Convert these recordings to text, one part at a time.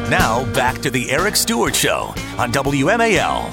Now, back to the Eric Stewart Show on WMAL.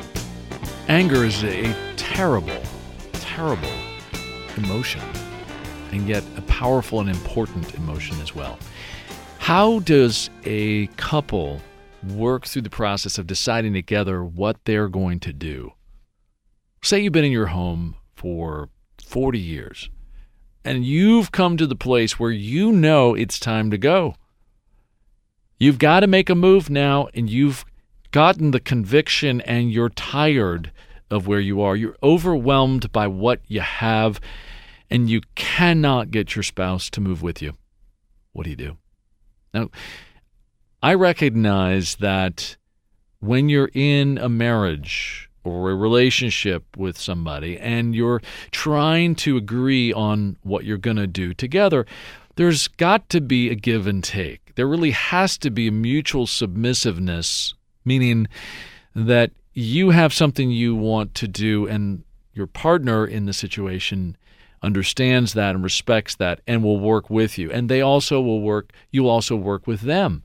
Anger is a terrible, terrible emotion, and yet a powerful and important emotion as well. How does a couple work through the process of deciding together what they're going to do? Say you've been in your home for 40 years, and you've come to the place where you know it's time to go. You've got to make a move now, and you've gotten the conviction, and you're tired of where you are. You're overwhelmed by what you have, and you cannot get your spouse to move with you. What do you do? Now, I recognize that when you're in a marriage or a relationship with somebody and you're trying to agree on what you're going to do together, there's got to be a give and take. There really has to be a mutual submissiveness, meaning that you have something you want to do and your partner in the situation understands that and respects that and will work with you. And they also will work, you'll also work with them.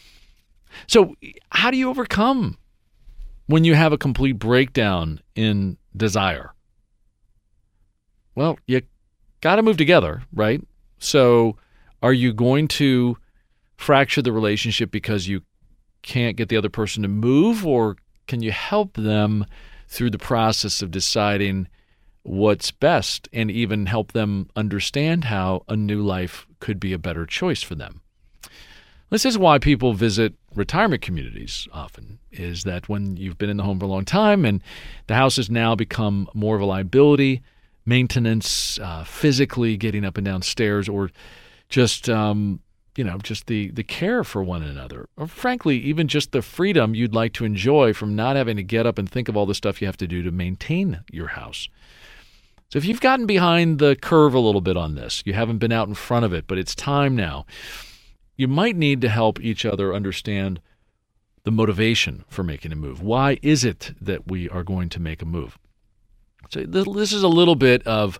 So how do you overcome when you have a complete breakdown in desire? Well, you got to move together, right? So are you going to fracture the relationship because you can't get the other person to move, or can you help them through the process of deciding what's best and even help them understand how a new life could be a better choice for them? This is why people visit retirement communities often, is that when you've been in the home for a long time and the house has now become more of a liability, maintenance, physically getting up and down stairs, or just just the care for one another, or frankly, even just the freedom you'd like to enjoy from not having to get up and think of all the stuff you have to do to maintain your house. So if you've gotten behind the curve a little bit on this, you haven't been out in front of it, but it's time now, you might need to help each other understand the motivation for making a move. Why is it that we are going to make a move? So this is a little bit of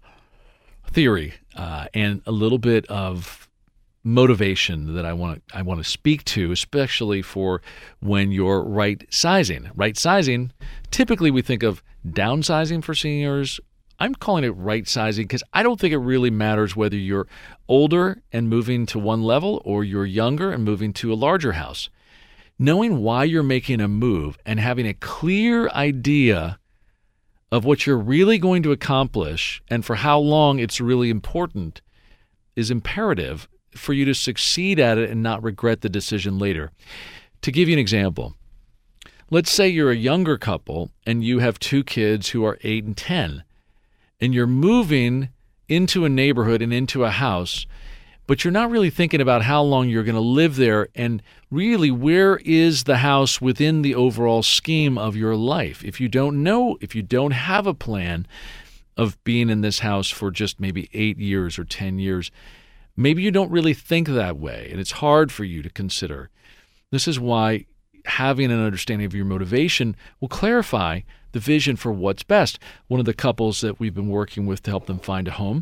theory and a little bit of motivation that I want to speak to, especially for when you're right sizing. Right sizing, typically we think of downsizing for seniors. I'm calling it right sizing because I don't think it really matters whether you're older and moving to one level or you're younger and moving to a larger house. Knowing why you're making a move and having a clear idea of what you're really going to accomplish and for how long it's really important is imperative for you to succeed at it and not regret the decision later. To give you an example, let's say you're a younger couple and you have two kids who are 8 and 10, and you're moving into a neighborhood and into a house, but you're not really thinking about how long you're going to live there and really where is the house within the overall scheme of your life. If you don't know, if you don't have a plan of being in this house for just maybe 8 years or 10 years, maybe you don't really think that way, and it's hard for you to consider. This is why having an understanding of your motivation will clarify the vision for what's best. One of the couples that we've been working with to help them find a home,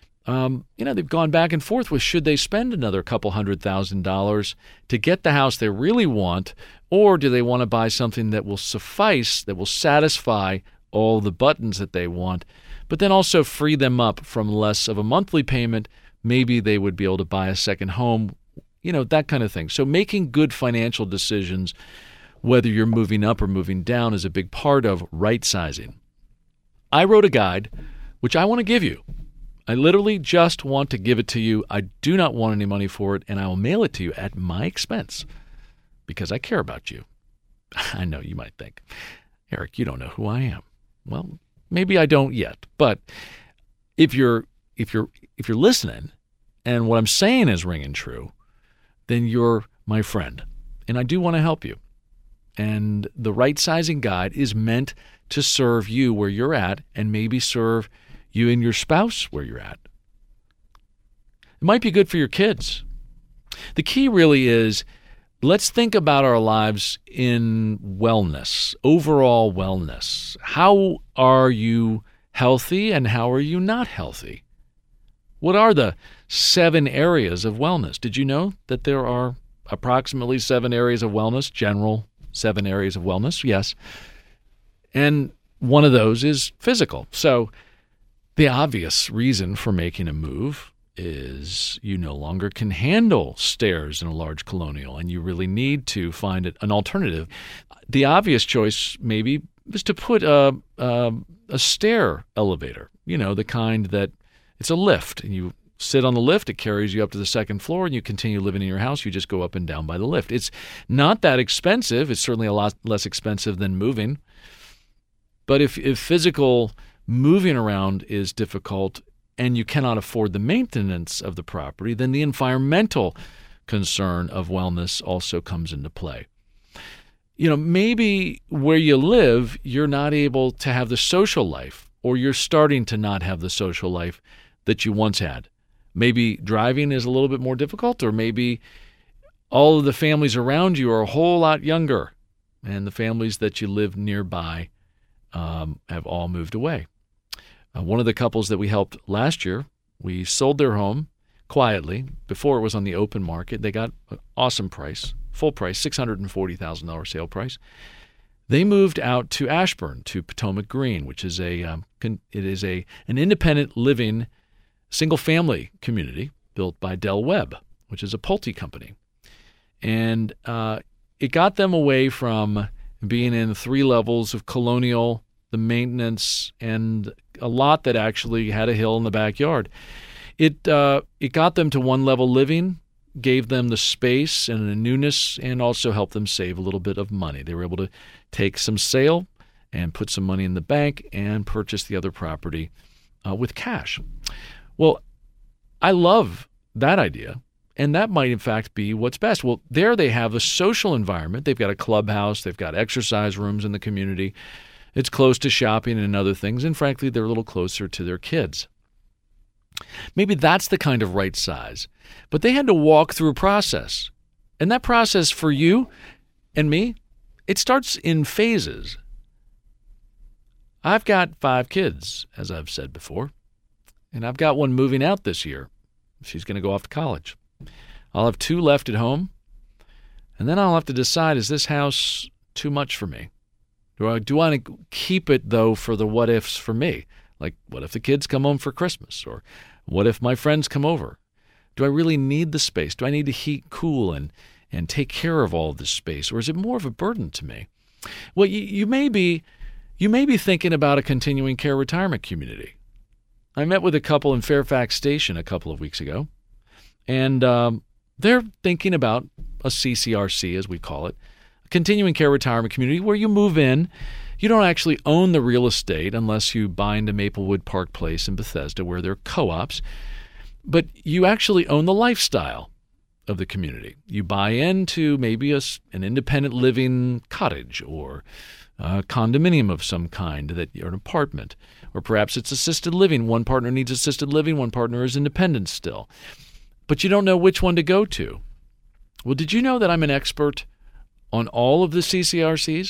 they've gone back and forth with should they spend another couple $100,000 to get the house they really want, or do they want to buy something that will suffice, that will satisfy all the buttons that they want, but then also free them up from less of a monthly payment. Maybe they would be able to buy a second home, that kind of thing. So making good financial decisions, whether you're moving up or moving down, is a big part of right sizing. I wrote a guide, which I want to give you. I literally just want to give it to you. I do not want any money for it, and I will mail it to you at my expense because I care about you. I know you might think, Eric, you don't know who I am. Well, maybe I don't yet, but if you're listening and what I'm saying is ringing true, then you're my friend, and I do want to help you. And the right sizing guide is meant to serve you where you're at and maybe serve you and your spouse where you're at. It might be good for your kids. The key really is, let's think about our lives in wellness, overall wellness. How are you healthy and how are you not healthy? What are the 7 areas of wellness? Did you know that there are approximately 7 areas of wellness, general 7 areas of wellness, yes. And one of those is physical. So the obvious reason for making a move is you no longer can handle stairs in a large colonial, and you really need to find an alternative. The obvious choice maybe is to put a stair elevator, the kind that it's a lift, and you sit on the lift, it carries you up to the second floor, and you continue living in your house. You just go up and down by the lift. It's not that expensive. It's certainly a lot less expensive than moving. But if physical moving around is difficult and you cannot afford the maintenance of the property, then the environmental concern of wellness also comes into play. Maybe where you live, you're not able to have the social life, or you're starting to not have the social life that you once had. Maybe driving is a little bit more difficult, or maybe all of the families around you are a whole lot younger, and the families that you live nearby have all moved away. One of the couples that we helped last year, we sold their home quietly before it was on the open market. They got an awesome price, full price, $640,000 sale price. They moved out to Ashburn, to Potomac Green, which is an independent living single-family community built by Del Webb, which is a Pulte company. And it got them away from being in 3 levels of colonial, the maintenance, and a lot that actually had a hill in the backyard. It got them to 1-level living, gave them the space and the newness, and also helped them save a little bit of money. They were able to take some sale and put some money in the bank and purchase the other property with cash. Well, I love that idea, and that might in fact be what's best. Well, there they have a social environment. They've got a clubhouse. They've got exercise rooms in the community. It's close to shopping and other things, and frankly, they're a little closer to their kids. Maybe that's the kind of right size. But they had to walk through a process. And that process for you and me, it starts in phases. I've got 5 kids, as I've said before, and I've got one moving out this year. She's going to go off to college. I'll have 2 left at home, and then I'll have to decide, is this house too much for me? Do I want to keep it, though, for the what-ifs for me? Like, what if the kids come home for Christmas? Or what if my friends come over? Do I really need the space? Do I need to heat, cool, and take care of all of this space? Or is it more of a burden to me? Well, you may be thinking about a continuing care retirement community. I met with a couple in Fairfax Station a couple of weeks ago, and they're thinking about a CCRC, as we call it, a continuing care retirement community where you move in. You don't actually own the real estate unless you buy into Maplewood Park Place in Bethesda, where there are co-ops, but you actually own the lifestyle of the community. You buy into maybe an independent living cottage or a condominium of some kind, or an apartment, or perhaps it's assisted living. One partner needs assisted living, one partner is independent still. But you don't know which one to go to. Well, did you know that I'm an expert on all of the CCRCs?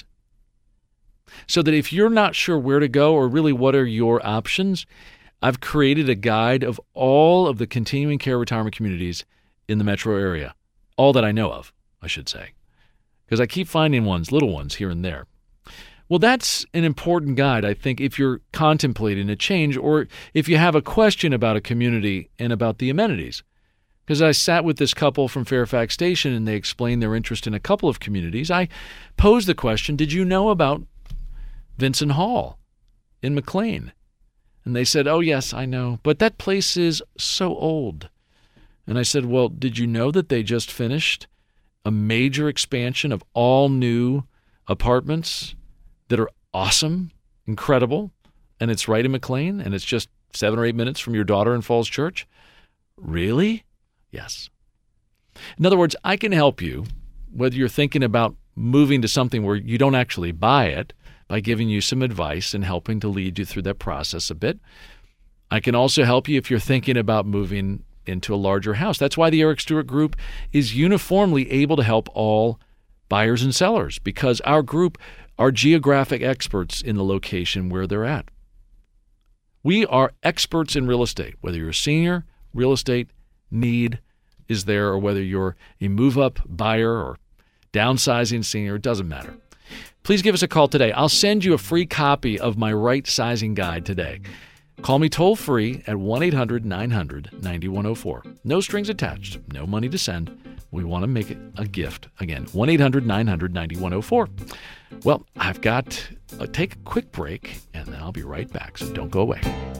So that if you're not sure where to go or really what are your options, I've created a guide of all of the continuing care retirement communities in the metro area. All that I know of, I should say. Because I keep finding little ones here and there. Well, that's an important guide, I think, if you're contemplating a change or if you have a question about a community and about the amenities. Because I sat with this couple from Fairfax Station and they explained their interest in a couple of communities. I posed the question, did you know about Vincent Hall in McLean? And they said, oh, yes, I know, but that place is so old. And I said, well, did you know that they just finished a major expansion of all new apartments that are awesome, incredible, and it's right in McLean, and it's just 7 or 8 minutes from your daughter in Falls Church? Really? Yes. In other words, I can help you, whether you're thinking about moving to something where you don't actually buy it, by giving you some advice and helping to lead you through that process a bit. I can also help you if you're thinking about moving into a larger house. That's why the Eric Stewart Group is uniformly able to help all buyers and sellers, because our group are geographic experts in the location where they're at. We are experts in real estate. Whether you're a senior, real estate, need, is there or whether you're a move-up buyer or downsizing senior, it doesn't matter. Please give us a call today. I'll send you a free copy of my right sizing guide today. Call me toll-free at 1-800-900-9104. No strings attached, no money to send. We want to make it a gift. Again, 1-800-900-9104. Well, I've got to take a quick break, and then I'll be right back, so don't go away.